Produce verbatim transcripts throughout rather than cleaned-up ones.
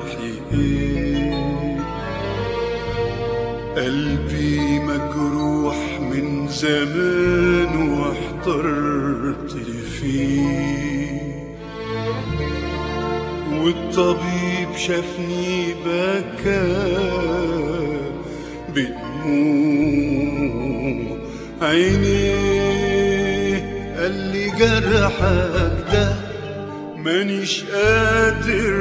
ايه؟ قلبي مجروح من زمان واحترت فيه، والطبيب شافني بكى بدموع عينيه، قال لي جرحك ده مانيش قادر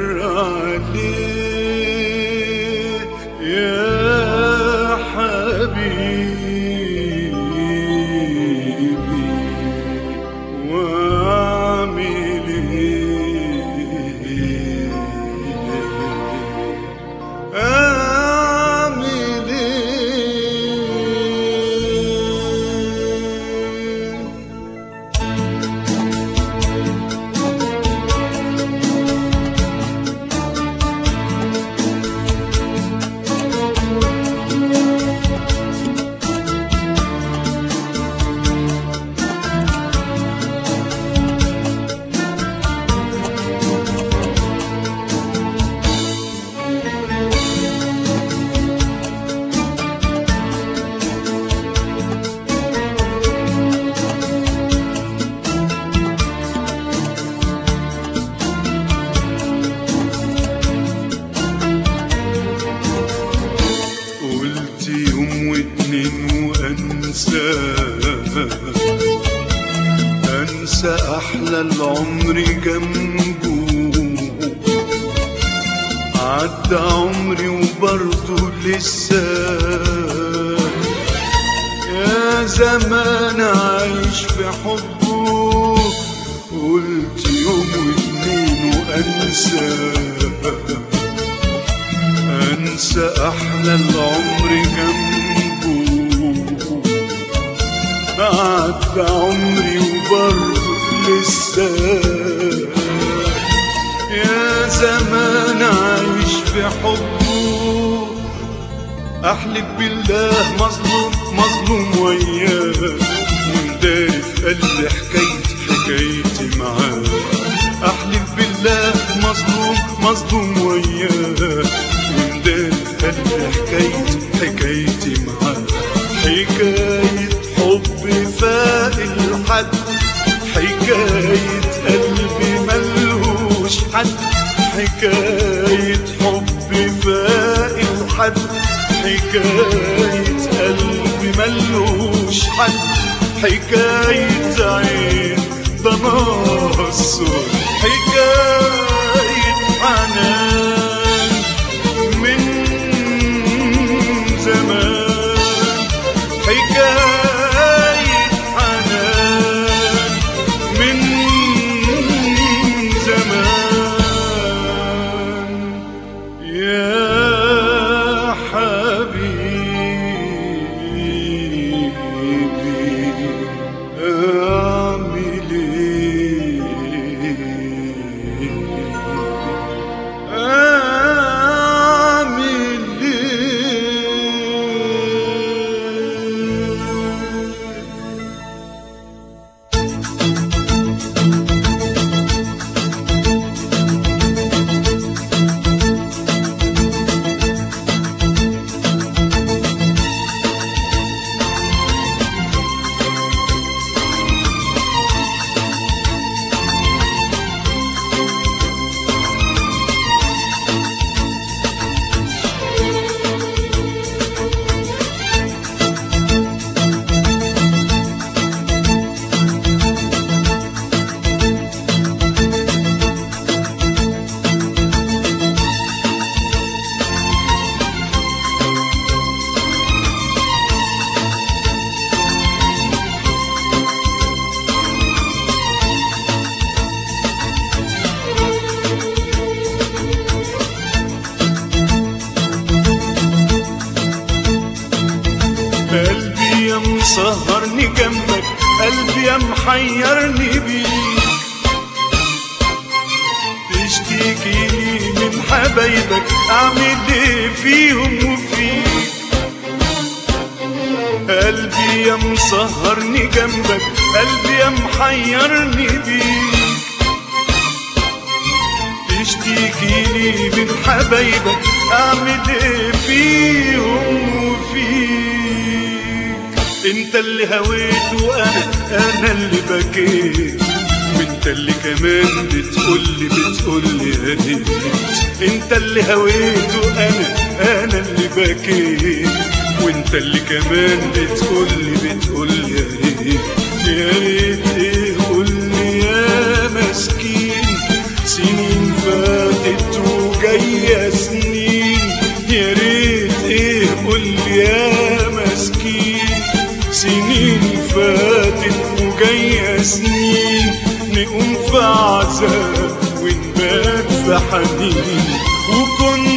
عليه يا حبيبي، واعمل ايه؟ اعمل ايه؟ وأنسى أنسى أحلى العمر جنبه، عدى عمري وبرضه لسه يا زمان عايش في حبه. قلت يوم واتنين وأنسى أنسى أحلى العمر جنبه، عدى عمري وبرضه لسه يا زمان عايش في حبه. أحلف بالله مظلوم مظلوم وياه، ومداري في قلبي حكايتي حكايتي معاه. أحلف بالله مظلوم مظلوم وياه، ومداري في قلبي حكايتي حكايتي معاه. حكاية حب فاق الحد، حكاية قلبي ملهوش حد. حكاية حب فاق الحد، حكاية قلبي ملهوش حد. حكاية عين ده ناصر، حكاية حنان من زمان. حكاية حنان من زمان يا حبيبي. أعمل إيه؟ أعمل قلبي يا مسهرني جنبك، قلبي يا محيرني بيك. تشتكيني من حبايبك، اعمل ايه فيهم وفيك؟ قلبي يا مسهرني جنبك، قلبي يا محيرني بيك. بتشتكي لي من حبايبك اعمل ايه فيهم وفيك؟ انت اللي هويت وانا انا اللي بكيت، وانت اللي كمان بتقولي بتقولي يا ريت. انت اللي هويت وانا انا اللي بكيت، وانت اللي كمان بتقولي بتقولي يا ريت. يا ريت ايه قولي يا مسكين، سنين فاتت وجاية سنين. يا ريت ايه قولي يا مسكين، سنين فاتت وجاية سنين. نقوم في عذاب ونبات في حنين، وكنت